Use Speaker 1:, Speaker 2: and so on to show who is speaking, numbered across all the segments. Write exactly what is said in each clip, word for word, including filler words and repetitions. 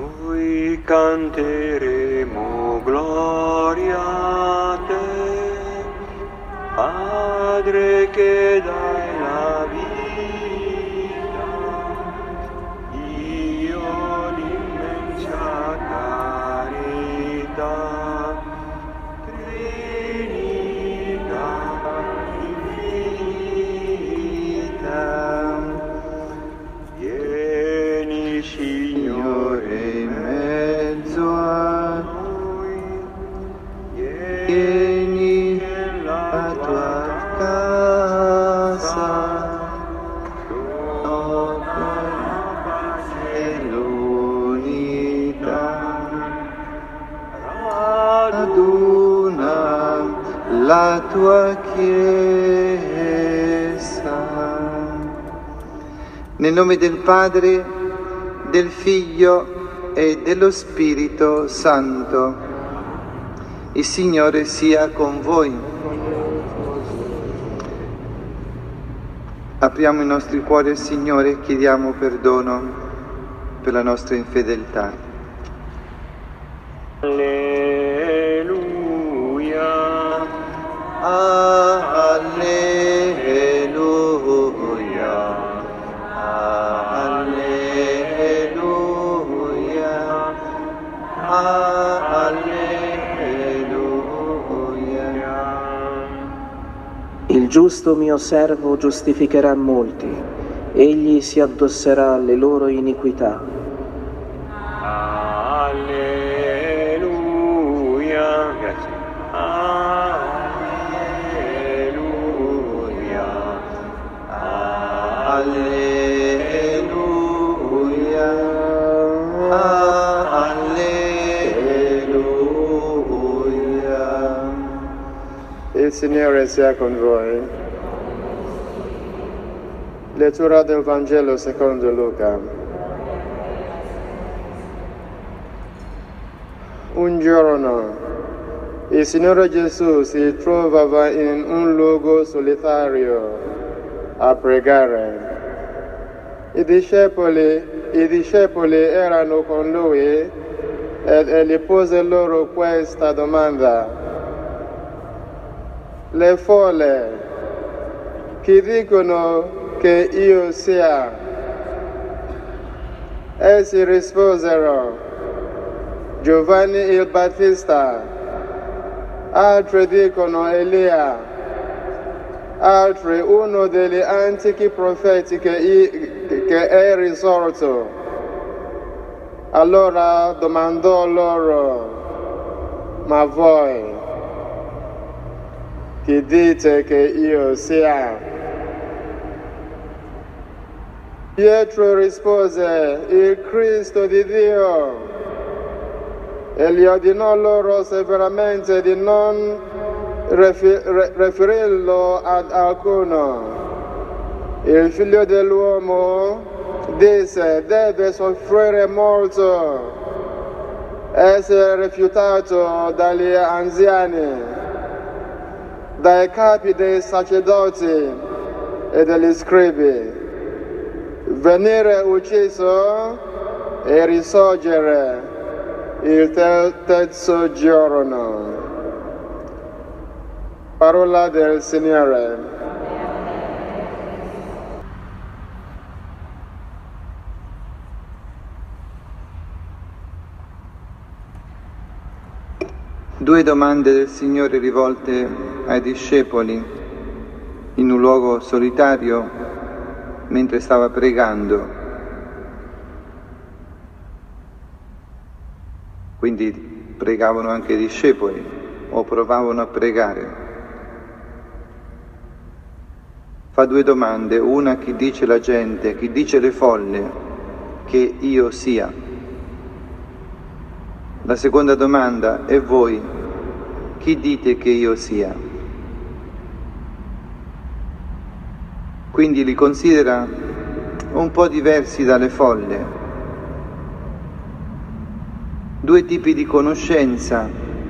Speaker 1: Noi canteremo gloria a te, Padre che dai la vita, io l'immensa carità, Trinità infinita. Vieni, Signore, in mezzo a noi, vieni nella tua casa, dopo la pace e l'unità, raduna la tua Chiesa.
Speaker 2: Nel nome del Padre, del Figlio e dello Spirito Santo. Il Signore sia con voi. Apriamo i nostri cuori al Signore e chiediamo perdono per la nostra infedeltà.
Speaker 1: Alleluia.
Speaker 2: Alleluia. Alleluia. Alleluia.
Speaker 3: Il giusto mio servo giustificherà molti, egli si addosserà alle loro iniquità.
Speaker 1: Alleluia. Grazie. Alleluia.
Speaker 2: Alleluia. Alleluia.
Speaker 4: Il Signore sia con voi. Lettura del Vangelo secondo Luca. Un giorno il Signore Gesù si trovava in un luogo solitario a pregare. I discepoli, i discepoli erano con lui ed egli pose loro questa domanda. Le folle, chi dicono che io sia? Essi risposero, Giovanni il Battista, altri dicono Elia, altri uno degli antichi profeti che, che è risorto. Allora domandò loro, ma voi chi dite che io sia? Pietro rispose, il Cristo di Dio. E gli ordinò loro severamente di non riferirlo ad alcuno. Il figlio dell'uomo, disse, deve soffrire molto, essere rifiutato dagli anziani, dai capi dei sacerdoti e degli scribi, venire ucciso e risorgere il terzo giorno. Parola del Signore.
Speaker 2: Due domande del Signore rivolte ai discepoli in un luogo solitario mentre stava pregando. Quindi pregavano anche i discepoli o provavano a pregare. Fa due domande, una a chi dice la gente, a chi dice le folle che io sia. La seconda domanda, e voi, chi dite che io sia? Quindi li considera un po' diversi dalle folle. Due tipi di conoscenza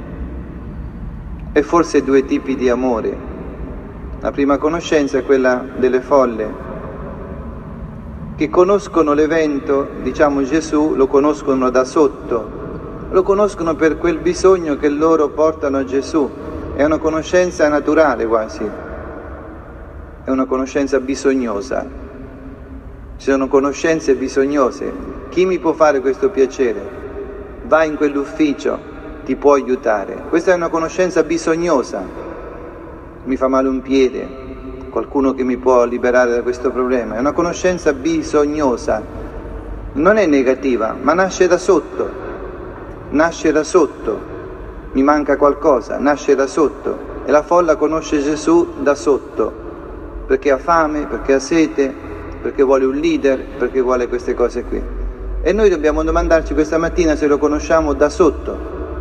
Speaker 2: e forse due tipi di amore. La prima conoscenza è quella delle folle, che conoscono l'evento, diciamo Gesù, lo conoscono da sotto, lo conoscono per quel bisogno che loro portano a Gesù. È una conoscenza naturale quasi, è una conoscenza bisognosa. Ci sono conoscenze bisognose. Chi mi può fare questo piacere? Vai in quell'ufficio, ti può aiutare. Questa è una conoscenza bisognosa. Mi fa male un piede, qualcuno che mi può liberare da questo problema. È una conoscenza bisognosa. Non è negativa, ma nasce da sotto. Nasce da sotto. Mi manca qualcosa, nasce da sotto. E la folla conosce Gesù da sotto, perché ha fame, perché ha sete, perché vuole un leader, perché vuole queste cose qui. E noi dobbiamo domandarci questa mattina se lo conosciamo da sotto.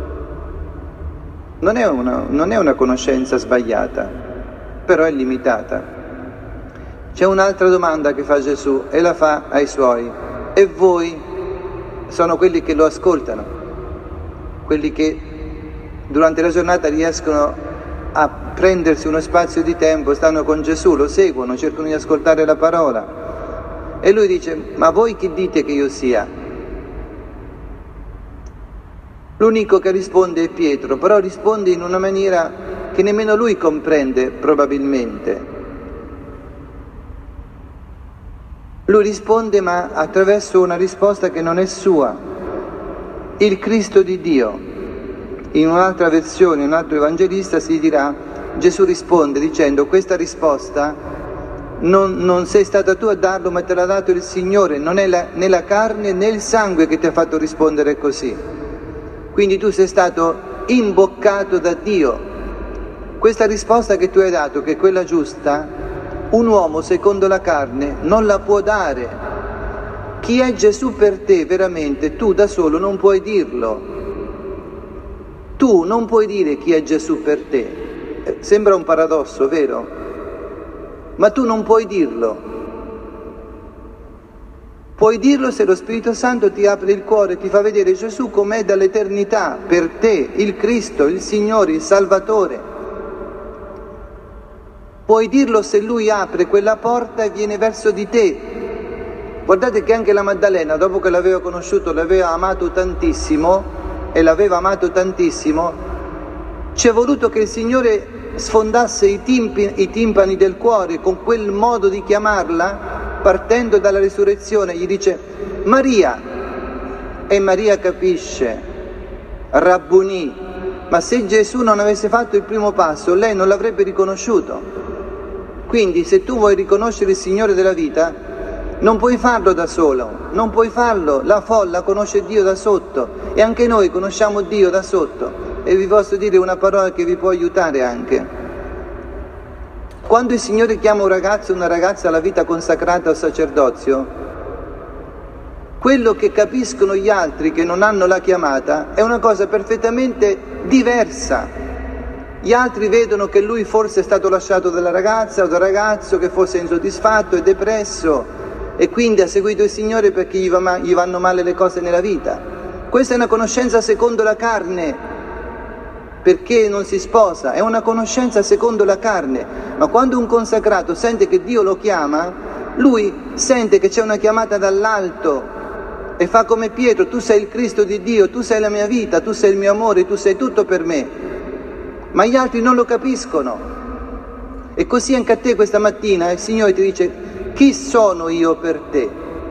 Speaker 2: Non è una, non è una conoscenza sbagliata, però è limitata. C'è un'altra domanda che fa Gesù e la fa ai suoi. E voi? Sono quelli che lo ascoltano, quelli che durante la giornata riescono a prendersi uno spazio di tempo, stanno con Gesù, lo seguono, cercano di ascoltare la parola. E lui dice: ma voi chi dite che io sia? L'unico che risponde è Pietro, però risponde in una maniera che nemmeno lui comprende probabilmente. Lui risponde, ma attraverso una risposta che non è sua. Il Cristo di Dio. In un'altra versione, un altro evangelista si dirà, Gesù risponde dicendo: questa risposta non, non sei stata tu a darlo, ma te l'ha dato il Signore, non è la, né la carne né il sangue che ti ha fatto rispondere così. Quindi tu sei stato imboccato da Dio. Questa risposta che tu hai dato, che è quella giusta, un uomo secondo la carne non la può dare. Chi è Gesù per te veramente, tu da solo non puoi dirlo. Tu non puoi dire chi è Gesù per te. Sembra un paradosso, vero? Ma tu non puoi dirlo. Puoi dirlo se lo Spirito Santo ti apre il cuore, ti fa vedere Gesù com'è dall'eternità, per te, il Cristo, il Signore, il Salvatore. Puoi dirlo se Lui apre quella porta e viene verso di te. Guardate che anche la Maddalena, dopo che l'aveva conosciuto, l'aveva amato tantissimo, e l'aveva amato tantissimo, ci è voluto che il Signore sfondasse i, timpi, i timpani del cuore con quel modo di chiamarla, partendo dalla risurrezione. Gli dice: Maria, e Maria capisce, Rabbunì, ma se Gesù non avesse fatto il primo passo, lei non l'avrebbe riconosciuto. Quindi se tu vuoi riconoscere il Signore della vita, non puoi farlo da solo, non puoi farlo, la folla conosce Dio da sotto e anche noi conosciamo Dio da sotto. E vi posso dire una parola che vi può aiutare anche. Quando il Signore chiama un ragazzo o una ragazza alla vita consacrata al sacerdozio, quello che capiscono gli altri che non hanno la chiamata è una cosa perfettamente diversa. Gli altri vedono che lui forse è stato lasciato dalla ragazza o dal ragazzo, che forse è insoddisfatto e depresso, e quindi ha seguito il Signore perché gli, va, gli vanno male le cose nella vita. Questa è una conoscenza secondo la carne, perché non si sposa, è una conoscenza secondo la carne. Ma quando un consacrato sente che Dio lo chiama, lui sente che c'è una chiamata dall'alto e fa come Pietro: tu sei il Cristo di Dio, tu sei la mia vita, tu sei il mio amore, tu sei tutto per me. Ma gli altri non lo capiscono. E così anche a te questa mattina il Signore ti dice: chi sono io per te?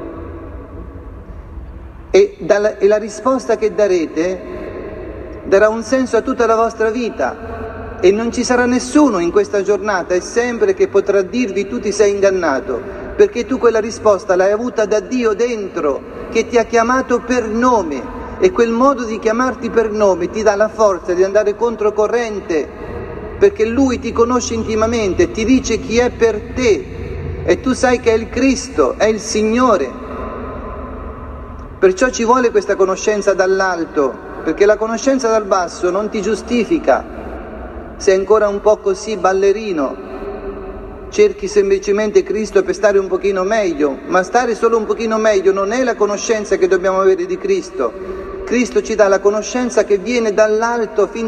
Speaker 2: E, dalla, e la risposta che darete darà un senso a tutta la vostra vita, e non ci sarà nessuno in questa giornata e sempre che potrà dirvi: tu ti sei ingannato, perché tu quella risposta l'hai avuta da Dio dentro, che ti ha chiamato per nome, e quel modo di chiamarti per nome ti dà la forza di andare controcorrente, perché Lui ti conosce intimamente, ti dice chi è per te. E tu sai che è il Cristo, è il Signore. Perciò ci vuole questa conoscenza dall'alto, perché la conoscenza dal basso non ti giustifica. Sei ancora un po' così ballerino, cerchi semplicemente Cristo per stare un pochino meglio, ma stare solo un pochino meglio non è la conoscenza che dobbiamo avere di Cristo. Cristo ci dà la conoscenza che viene dall'alto fin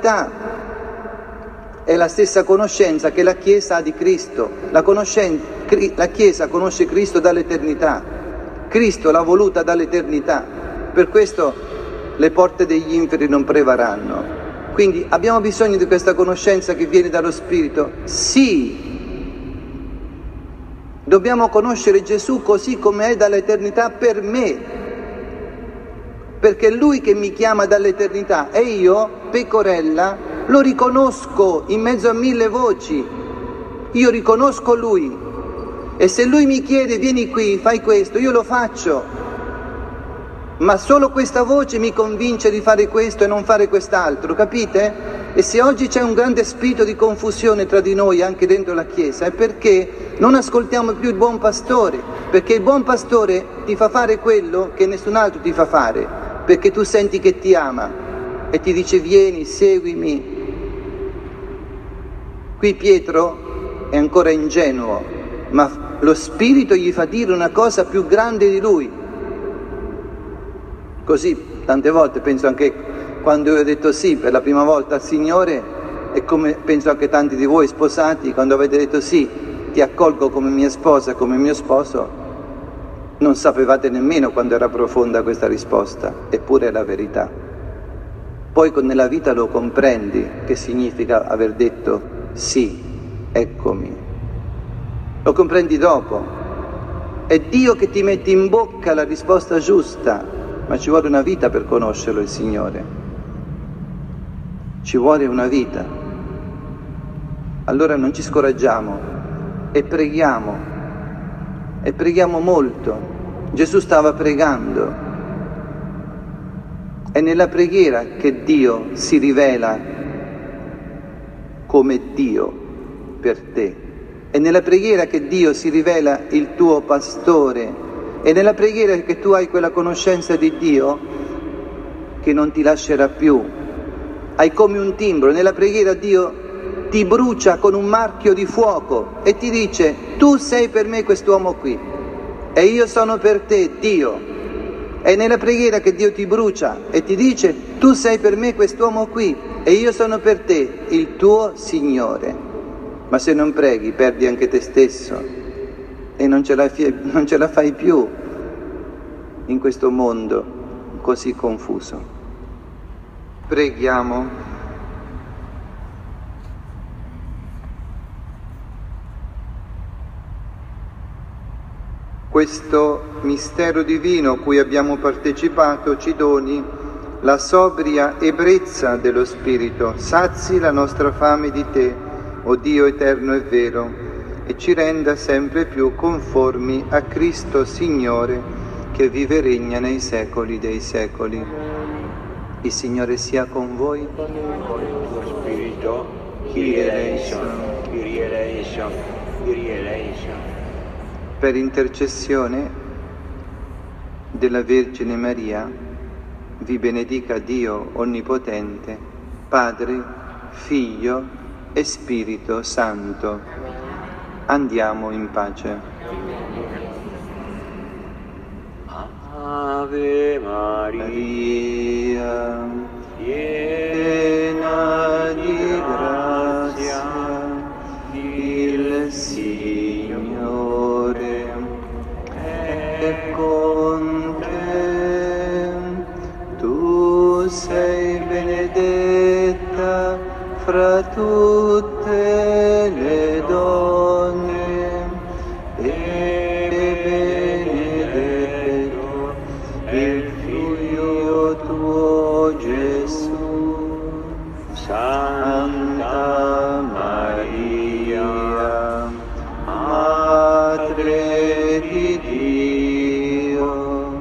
Speaker 2: dall'eternità. È la stessa conoscenza che la Chiesa ha di Cristo. La conoscenza, La Chiesa conosce Cristo dall'eternità, Cristo l'ha voluta dall'eternità, per questo le porte degli inferi non prevarranno. Quindi abbiamo bisogno di questa conoscenza che viene dallo Spirito? Sì! Dobbiamo conoscere Gesù così come è dall'eternità per me, perché è Lui che mi chiama dall'eternità e io, pecorella, lo riconosco in mezzo a mille voci, io riconosco Lui e se Lui mi chiede vieni qui, fai questo, io lo faccio, ma solo questa voce mi convince di fare questo e non fare quest'altro, capite? E se oggi c'è un grande spirito di confusione tra di noi anche dentro la Chiesa è perché non ascoltiamo più il buon pastore, perché il buon pastore ti fa fare quello che nessun altro ti fa fare, perché tu senti che ti ama e ti dice vieni, seguimi. Qui Pietro è ancora ingenuo, ma lo Spirito gli fa dire una cosa più grande di lui. Così tante volte penso anche quando io ho detto sì per la prima volta al Signore, e come penso anche tanti di voi sposati, quando avete detto sì, ti accolgo come mia sposa, come mio sposo, non sapevate nemmeno quando era profonda questa risposta, eppure è la verità. Poi nella vita lo comprendi che significa aver detto sì, eccomi. Lo comprendi dopo. È Dio che ti mette in bocca la risposta giusta, ma ci vuole una vita per conoscerlo il Signore. Ci vuole una vita. Allora non ci scoraggiamo e preghiamo, e preghiamo molto. Gesù stava pregando. È nella preghiera che Dio si rivela come Dio per te. È nella preghiera che Dio si rivela il tuo pastore. È nella preghiera che tu hai quella conoscenza di Dio che non ti lascerà più. Hai come un timbro, nella preghiera Dio ti brucia con un marchio di fuoco e ti dice tu sei per me quest'uomo qui e io sono per te Dio. È nella preghiera che Dio ti brucia e ti dice tu sei per me quest'uomo qui e io sono per te il tuo Signore. Ma se non preghi perdi anche te stesso e non ce la, non ce la fai più in questo mondo così confuso. Preghiamo. Questo mistero divino cui abbiamo partecipato ci doni la sobria ebbrezza dello Spirito, sazi la nostra fame di Te, o Dio eterno e vero, e ci renda sempre più conformi a Cristo Signore, che vive e regna nei secoli dei secoli. Il Signore sia con voi.
Speaker 1: Con il tuo spirito,
Speaker 2: Kyrie eleison,
Speaker 1: Kyrie eleison, Kyrie eleison.
Speaker 2: Per intercessione della Vergine Maria, vi benedica Dio Onnipotente, Padre, Figlio e Spirito Santo. Andiamo in pace.
Speaker 1: Ave Maria,
Speaker 2: piena di grazia, il Signore è con te. Tu sei benedetta fra tutte le donne e benedetto il Figlio tuo Gesù. Santa Maria, Madre di Dio,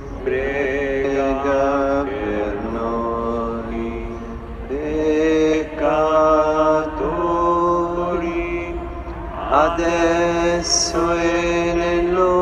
Speaker 2: prega per noi peccatori, adesso e nell'ora